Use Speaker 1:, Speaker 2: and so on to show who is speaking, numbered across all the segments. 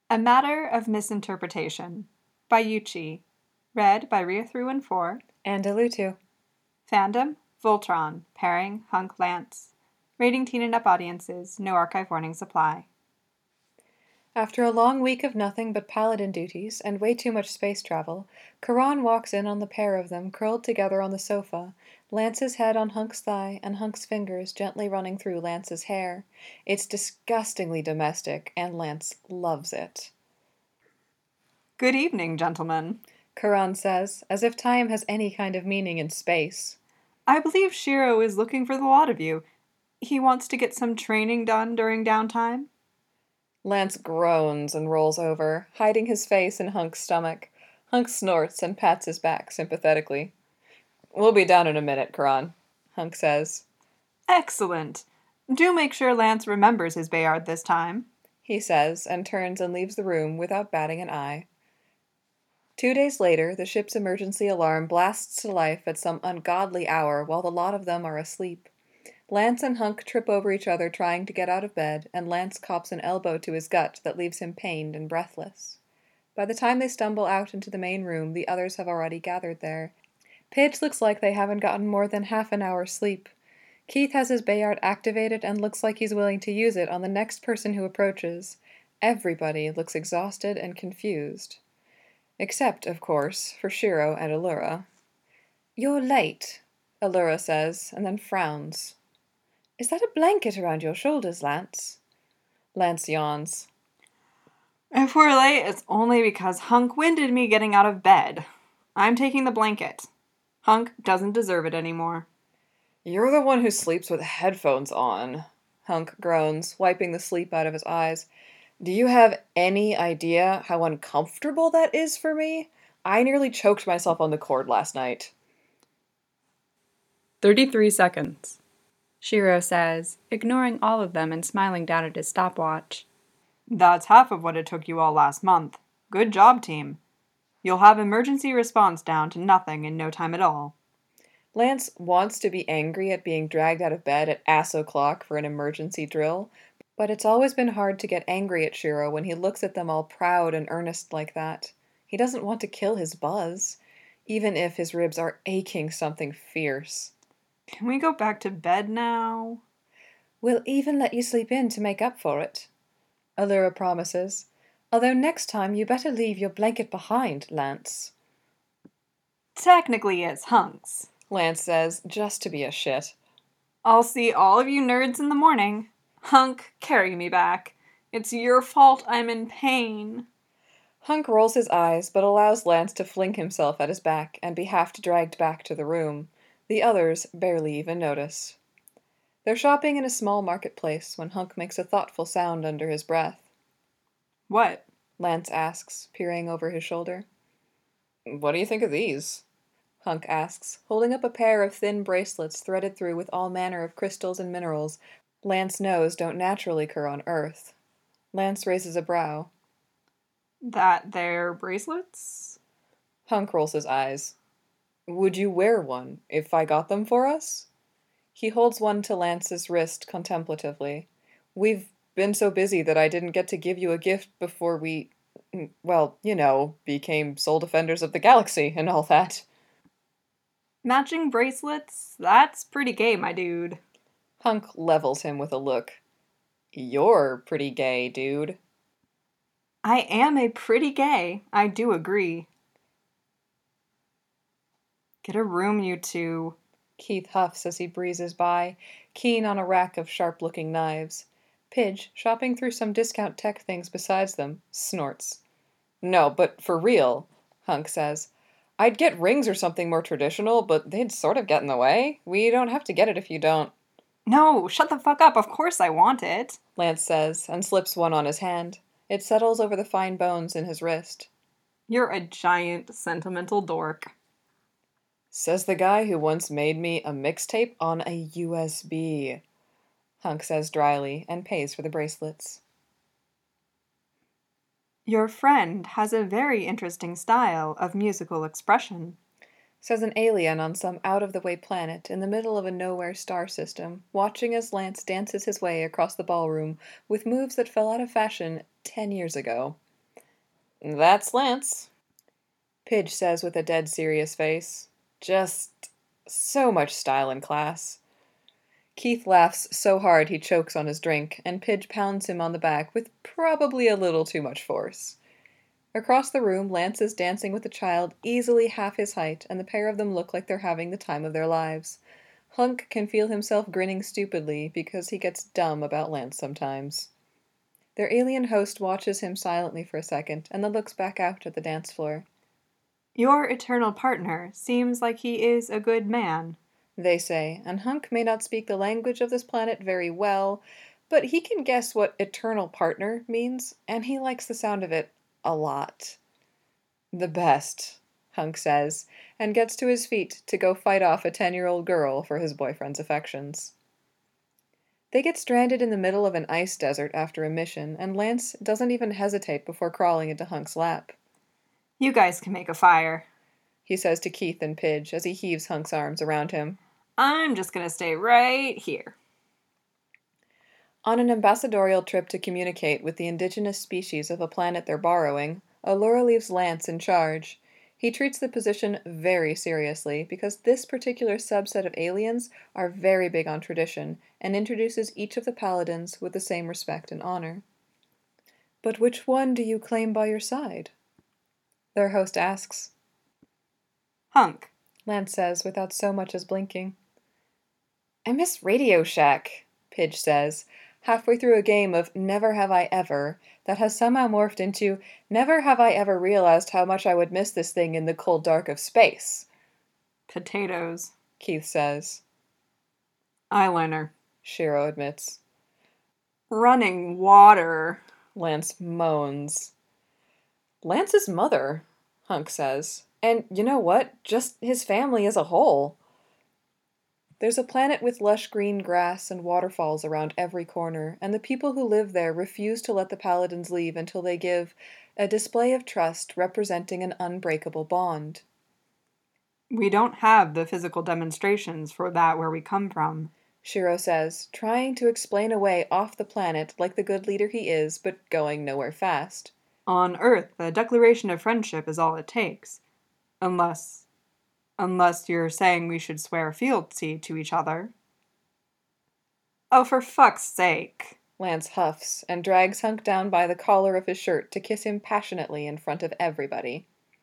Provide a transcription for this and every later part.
Speaker 1: A Matter of Misinterpretation by Yuchi. Read by Ria314.
Speaker 2: And Alutu.
Speaker 1: Fandom, Voltron. Pairing, Hunk Lance. Rating teen and up audiences. No archive warnings apply.
Speaker 2: After a long week of nothing but paladin duties and way too much space travel, Karan walks in on the pair of them curled together on the sofa, Lance's head on Hunk's thigh and Hunk's fingers gently running through Lance's hair. It's disgustingly domestic, and Lance loves it.
Speaker 1: Good evening, gentlemen,
Speaker 2: Karan says, as if time has any kind of meaning in space.
Speaker 1: I believe Shiro is looking for the lot of you. He wants to get some training done during downtime.
Speaker 2: Lance groans and rolls over, hiding his face in Hunk's stomach. Hunk snorts and pats his back sympathetically. We'll be down in a minute, Karan, Hunk says.
Speaker 1: Excellent. Do make sure Lance remembers his Bayard this time,
Speaker 2: he says, and turns and leaves the room without batting an eye. 2 days later, the ship's emergency alarm blasts to life at some ungodly hour while the lot of them are asleep. Lance and Hunk trip over each other trying to get out of bed, and Lance cops an elbow to his gut that leaves him pained and breathless. By the time they stumble out into the main room, the others have already gathered there. Pidge looks like they haven't gotten more than half an hour's sleep. Keith has his Bayard activated and looks like he's willing to use it on the next person who approaches. Everybody looks exhausted and confused. Except, of course, for Shiro and Allura. "You're late," Allura says, and then frowns. "Is that a blanket around your shoulders, Lance?" Lance yawns.
Speaker 1: If we're late, it's only because Hunk winded me getting out of bed. I'm taking the blanket. Hunk doesn't deserve it anymore.
Speaker 2: "You're the one who sleeps with headphones on," Hunk groans, wiping the sleep out of his eyes. "Do you have any idea how uncomfortable that is for me? I nearly choked myself on the cord last night."
Speaker 1: 33 seconds. Shiro says, ignoring all of them and smiling down at his stopwatch. That's half of what it took you all last month. Good job, team. You'll have emergency response down to nothing in no time at all.
Speaker 2: Lance wants to be angry at being dragged out of bed at ass o'clock for an emergency drill, but it's always been hard to get angry at Shiro when he looks at them all proud and earnest like that. He doesn't want to kill his buzz, even if his ribs are aching something fierce.
Speaker 1: Can we go back to bed now?
Speaker 2: "We'll even let you sleep in to make up for it," Allura promises. "Although next time you better leave your blanket behind, Lance."
Speaker 1: Technically it's Hunk's,
Speaker 2: Lance says, just to be a shit.
Speaker 1: I'll see all of you nerds in the morning. Hunk, carry me back. It's your fault I'm in pain.
Speaker 2: Hunk rolls his eyes, but allows Lance to fling himself at his back and be half dragged back to the room. The others barely even notice. They're shopping in a small marketplace when Hunk makes a thoughtful sound under his breath.
Speaker 1: What?
Speaker 2: Lance asks, peering over his shoulder. "What do you think of these?" Hunk asks, holding up a pair of thin bracelets threaded through with all manner of crystals and minerals Lance knows don't naturally occur on Earth. Lance raises a brow.
Speaker 1: That they're bracelets?
Speaker 2: Hunk rolls his eyes. "Would you wear one if I got them for us?" He holds one to Lance's wrist contemplatively. "We've been so busy that I didn't get to give you a gift before we, well, became sole defenders of the galaxy and all that."
Speaker 1: Matching bracelets? That's pretty gay, my dude.
Speaker 2: Hunk levels him with a look. "You're pretty gay, dude."
Speaker 1: I am a pretty gay, I do agree. Get a room, you two,
Speaker 2: Keith huffs as he breezes by, keen on a rack of sharp-looking knives. Pidge, shopping through some discount tech things besides them, snorts. "No, but for real," Hunk says. "I'd get rings or something more traditional, but they'd sort of get in the way. We don't have to get it if you don't."
Speaker 1: No, shut the fuck up, of course I want it,
Speaker 2: Lance says, and slips one on his hand. It settles over the fine bones in his wrist.
Speaker 1: You're a giant sentimental dork.
Speaker 2: "Says the guy who once made me a mixtape on a USB. Hunk says dryly, and pays for the bracelets.
Speaker 1: Your friend has a very interesting style of musical expression,
Speaker 2: Says an alien on some out-of-the-way planet in the middle of a nowhere star system, watching as Lance dances his way across the ballroom with moves that fell out of fashion 10 years ago. That's Lance, Pidge says with a dead serious face. Just so much style and class. Keith laughs so hard he chokes on his drink, and Pidge pounds him on the back with probably a little too much force. Across the room, Lance is dancing with a child easily half his height, and the pair of them look like they're having the time of their lives. Hunk can feel himself grinning stupidly because he gets dumb about Lance sometimes. Their alien host watches him silently for a second, and then looks back out at the dance floor.
Speaker 1: Your eternal partner seems like he is a good man,
Speaker 2: They say, and Hunk may not speak the language of this planet very well, but he can guess what eternal partner means, and he likes the sound of it a lot. The best, Hunk says, and gets to his feet to go fight off a 10-year-old girl for his boyfriend's affections. They get stranded in the middle of an ice desert after a mission, and Lance doesn't even hesitate before crawling into Hunk's lap.
Speaker 1: You guys can make a fire,
Speaker 2: he says to Keith and Pidge as he heaves Hunk's arms around him.
Speaker 1: I'm just gonna stay right here.
Speaker 2: On an ambassadorial trip to communicate with the indigenous species of a planet they're borrowing, Allura leaves Lance in charge. He treats the position very seriously because this particular subset of aliens are very big on tradition and introduces each of the paladins with the same respect and honor. But which one do you claim by your side? Their host asks.
Speaker 1: Hunk,
Speaker 2: Lance says without so much as blinking. I miss Radio Shack, Pidge says, halfway through a game of Never Have I Ever that has somehow morphed into Never Have I Ever Realized How Much I Would Miss This Thing in the Cold Dark of Space.
Speaker 1: Potatoes,
Speaker 2: Keith says.
Speaker 1: Eyeliner,
Speaker 2: Shiro admits.
Speaker 1: Running water,
Speaker 2: Lance moans. Lance's mother, Hunk says. And you know what? Just his family as a whole. There's a planet with lush green grass and waterfalls around every corner, and the people who live there refuse to let the paladins leave until they give a display of trust representing an unbreakable bond.
Speaker 1: We don't have the physical demonstrations for that where we come from,
Speaker 2: Shiro says, trying to explain a way off the planet like the good leader he is, but going nowhere fast.
Speaker 1: On Earth, a declaration of friendship is all it takes. Unless you're saying we should swear fealty to each other. Oh, for fuck's sake.
Speaker 2: Lance huffs and drags Hunk down by the collar of his shirt to kiss him passionately in front of everybody.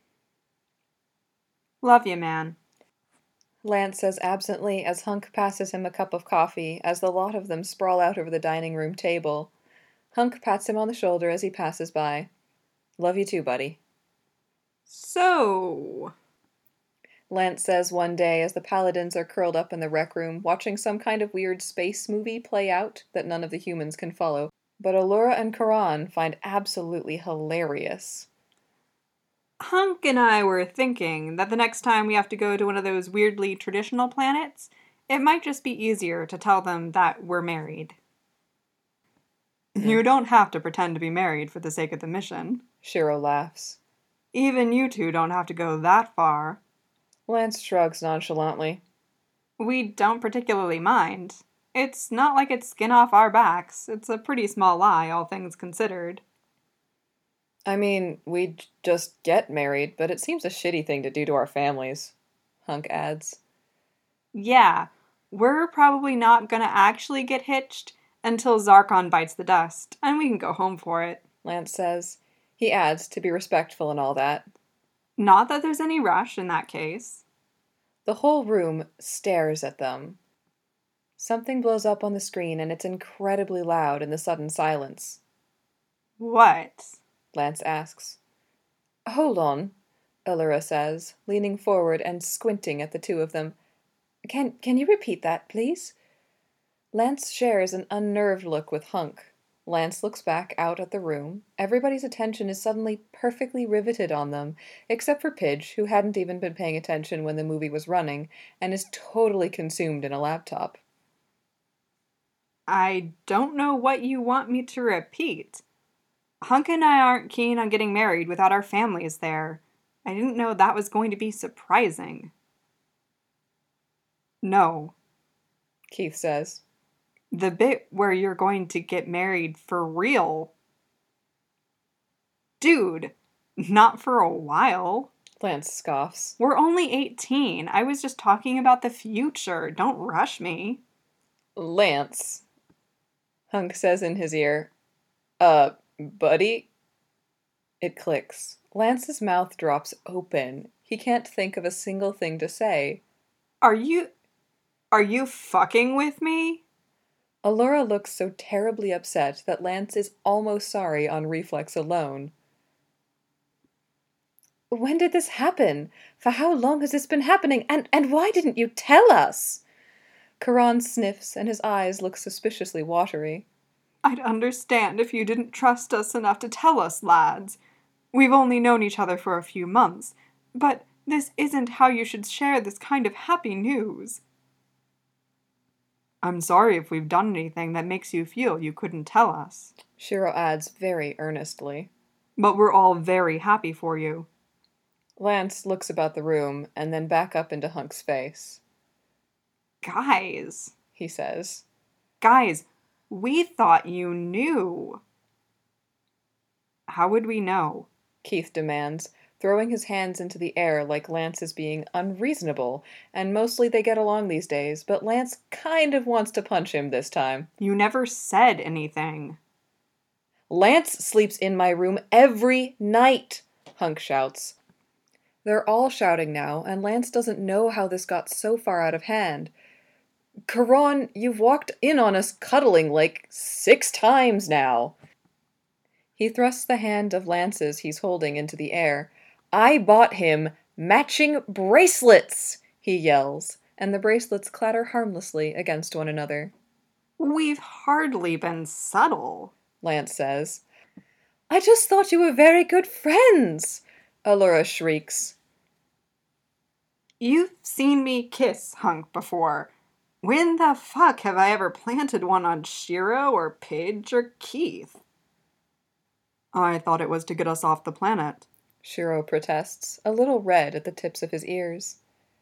Speaker 1: Love you, man.
Speaker 2: Lance says absently as Hunk passes him a cup of coffee as the lot of them sprawl out over the dining room table. Hunk pats him on the shoulder as he passes by. Love you too, buddy.
Speaker 1: So,
Speaker 2: Lance says one day as the paladins are curled up in the rec room watching some kind of weird space movie play out that none of the humans can follow, but Allura and Karan find absolutely hilarious.
Speaker 1: Hunk and I were thinking that the next time we have to go to one of those weirdly traditional planets, it might just be easier to tell them that we're married. You don't have to pretend to be married for the sake of the mission.
Speaker 2: Shiro laughs.
Speaker 1: Even you two don't have to go that far.
Speaker 2: Lance shrugs nonchalantly.
Speaker 1: We don't particularly mind. It's not like it's skin off our backs. It's a pretty small lie, all things considered.
Speaker 2: I mean, we'd just get married, but it seems a shitty thing to do to our families, Hunk adds.
Speaker 1: Yeah, we're probably not gonna actually get hitched until Zarkon bites the dust, and we can go home for it,
Speaker 2: Lance says. He adds, to be respectful and all that.
Speaker 1: Not that there's any rush in that case.
Speaker 2: The whole room stares at them. Something blows up on the screen, and it's incredibly loud in the sudden silence.
Speaker 1: What?
Speaker 2: Lance asks. Hold on, Allura says, leaning forward and squinting at the two of them. Can you repeat that, please? Lance shares an unnerved look with Hunk. Lance looks back out at the room. Everybody's attention is suddenly perfectly riveted on them, except for Pidge, who hadn't even been paying attention when the movie was running, and is totally consumed in a laptop.
Speaker 1: I don't know what you want me to repeat. Hunk and I aren't keen on getting married without our families there. I didn't know that was going to be surprising. No,
Speaker 2: Keith says.
Speaker 1: the bit where you're going to get married for real. Dude, Not for a while.
Speaker 2: Lance scoffs.
Speaker 1: We're only 18. I was just talking about the future. Don't rush me.
Speaker 2: Lance, Hunk says in his ear. Buddy? It clicks. Lance's mouth drops open. He can't think of a single thing to say.
Speaker 1: Are you fucking with me?
Speaker 2: Allura looks so terribly upset that Lance is almost sorry on reflex alone. When did this happen? For how long has this been happening? And why didn't you tell us? Karan sniffs and his eyes look suspiciously watery.
Speaker 1: I'd understand if you didn't trust us enough to tell us, lads. We've only known each other for a few months, but this isn't how you should share this kind of happy news. I'm sorry if we've done anything that makes you feel you couldn't tell us.
Speaker 2: Shiro adds very earnestly.
Speaker 1: But we're all very happy for you.
Speaker 2: Lance looks about the room and then back up into Hunk's face.
Speaker 1: Guys,
Speaker 2: He says.
Speaker 1: Guys, we thought you knew. How would we know?
Speaker 2: Keith demands, throwing his hands into the air like Lance is being unreasonable, and mostly they get along these days, but Lance kind of wants to punch him this time.
Speaker 1: You never said anything.
Speaker 2: Lance sleeps in my room every night, Hunk shouts. They're all shouting now, and Lance doesn't know how this got so far out of hand. Karan, you've walked in on us cuddling like 6 times now. He thrusts the hand of Lance's he's holding into the air. I bought him matching bracelets, he yells, and the bracelets clatter harmlessly against one another.
Speaker 1: We've hardly been subtle,
Speaker 2: Lance says. I just thought you were very good friends, Allura shrieks.
Speaker 1: You've seen me kiss Hunk before. When the fuck have I ever planted one on Shiro or Pidge or Keith? I thought it was to get us off the planet,
Speaker 2: Shiro protests, a little red at the tips of his ears.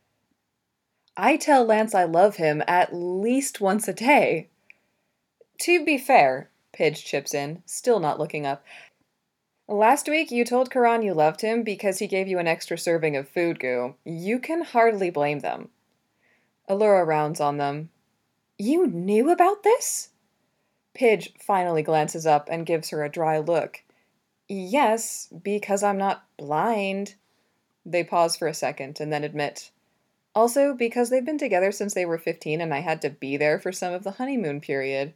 Speaker 2: I tell Lance I love him at least once a day. To be fair, Pidge chips in, still not looking up. Last week you told Karan you loved him because he gave you an extra serving of food goo. You can hardly blame them. Allura rounds on them. You knew about this? Pidge finally glances up and gives her a dry look. Yes, because I'm not blind. They pause for a second and then admit. Also, because they've been together since they were 15 and I had to be there for some of the honeymoon period.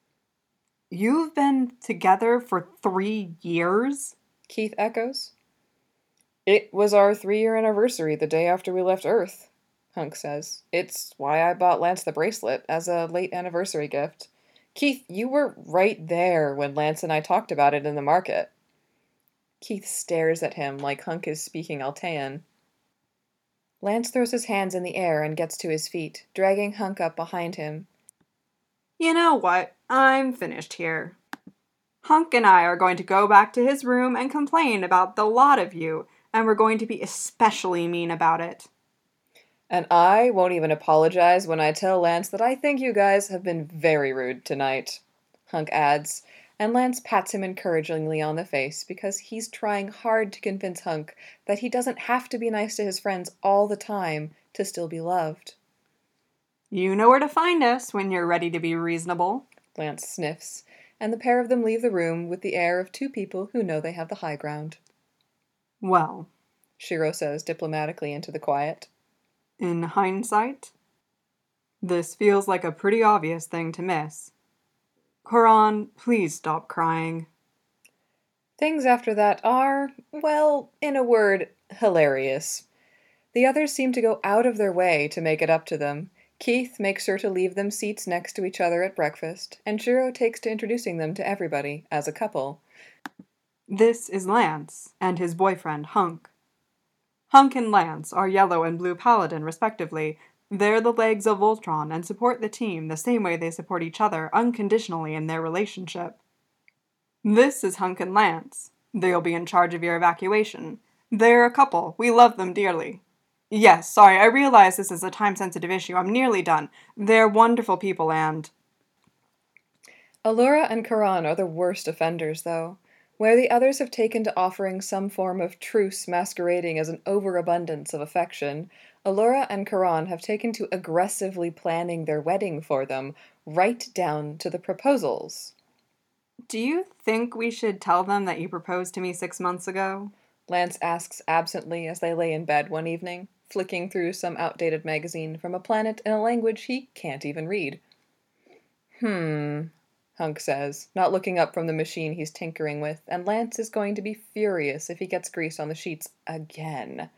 Speaker 1: You've been together for 3 years?
Speaker 2: Keith echoes. It was our 3-year anniversary the day after we left Earth, Hunk says. It's why I bought Lance the bracelet as a late anniversary gift. Keith, you were right there when Lance and I talked about it in the market. Keith stares at him like Hunk is speaking Altean. Lance throws his hands in the air and gets to his feet, dragging Hunk up behind him.
Speaker 1: You know what? I'm finished here. Hunk and I are going to go back to his room and complain about the lot of you, and we're going to be especially mean about it.
Speaker 2: And I won't even apologize when I tell Lance that I think you guys have been very rude tonight, Hunk adds, and Lance pats him encouragingly on the face because he's trying hard to convince Hunk that he doesn't have to be nice to his friends all the time to still be loved.
Speaker 1: You know where to find us when you're ready to be reasonable,
Speaker 2: Lance sniffs, and the pair of them leave the room with the air of 2 people who know they have the high ground.
Speaker 1: Well,
Speaker 2: Shiro says diplomatically into the quiet.
Speaker 1: In hindsight, this feels like a pretty obvious thing to miss. Karan, please stop crying.
Speaker 2: Things after that are, well, in a word, hilarious. The others seem to go out of their way to make it up to them. Keith makes sure to leave them seats next to each other at breakfast, and Shiro takes to introducing them to everybody as a couple.
Speaker 1: This is Lance and his boyfriend, Hunk. Hunk and Lance are Yellow and Blue Paladin, respectively. They're the legs of Voltron and support the team the same way they support each other unconditionally in their relationship. This is Hunk and Lance. They'll be in charge of your evacuation. They're a couple. We love them dearly. Yes, sorry, I realize this is a time-sensitive issue. I'm nearly done. They're wonderful people and...
Speaker 2: Allura and Karan are the worst offenders, though. Where the others have taken to offering some form of truce masquerading as an overabundance of affection, Allura and Karan have taken to aggressively planning their wedding for them, right down to the proposals.
Speaker 1: Do you think we should tell them that you proposed to me 6 months ago?
Speaker 2: Lance asks absently as they lay in bed one evening, flicking through some outdated magazine from a planet in a language he can't even read. Hunk says, not looking up from the machine he's tinkering with, and Lance is going to be furious if he gets grease on the sheets again.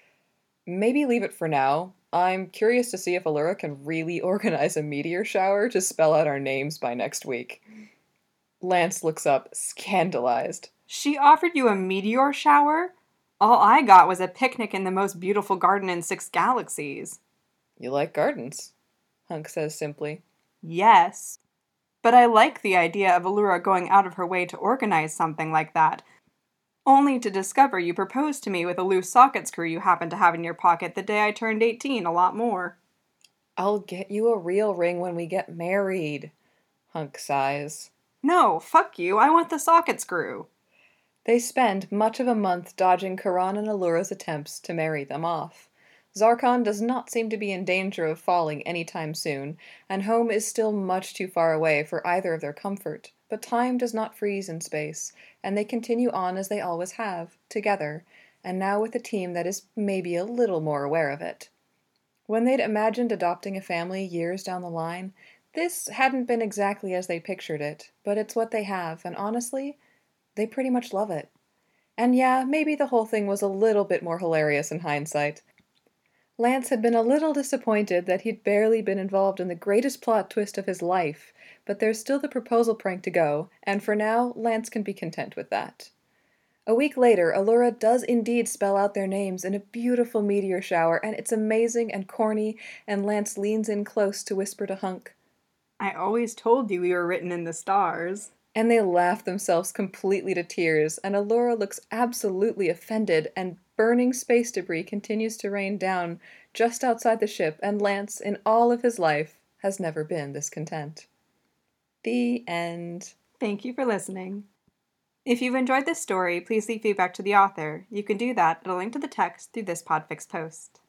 Speaker 2: Maybe leave it for now. I'm curious to see if Allura can really organize a meteor shower to spell out our names by next week. Lance looks up, scandalized.
Speaker 1: She offered you a meteor shower? All I got was a picnic in the most beautiful garden in 6 galaxies.
Speaker 2: You like gardens, Hunk says simply.
Speaker 1: Yes. But I like the idea of Allura going out of her way to organize something like that, only to discover you proposed to me with a loose socket screw you happened to have in your pocket the day I turned 18, a lot more.
Speaker 2: I'll get you a real ring when we get married, Hunk sighs.
Speaker 1: No, fuck you, I want the socket screw.
Speaker 2: They spend much of a month dodging Karan and Allura's attempts to marry them off. Zarkon does not seem to be in danger of falling any time soon, and home is still much too far away for either of their comfort, but time does not freeze in space, and they continue on as they always have, together, and now with a team that is maybe a little more aware of it. When they'd imagined adopting a family years down the line, this hadn't been exactly as they pictured it, but it's what they have, and honestly, they pretty much love it. And yeah, maybe the whole thing was a little bit more hilarious in hindsight. Lance had been a little disappointed that he'd barely been involved in the greatest plot twist of his life, but there's still the proposal prank to go, and for now, Lance can be content with that. A week later, Allura does indeed spell out their names in a beautiful meteor shower, and it's amazing and corny, and Lance leans in close to whisper to Hunk,
Speaker 1: I always told you we were written in the stars.
Speaker 2: And they laugh themselves completely to tears, and Allura looks absolutely offended, and burning space debris continues to rain down just outside the ship, and Lance, in all of his life, has never been this content. The end.
Speaker 1: Thank you for listening. If you've enjoyed this story, please leave feedback to the author. You can do that at a link to the text through this Podfix post.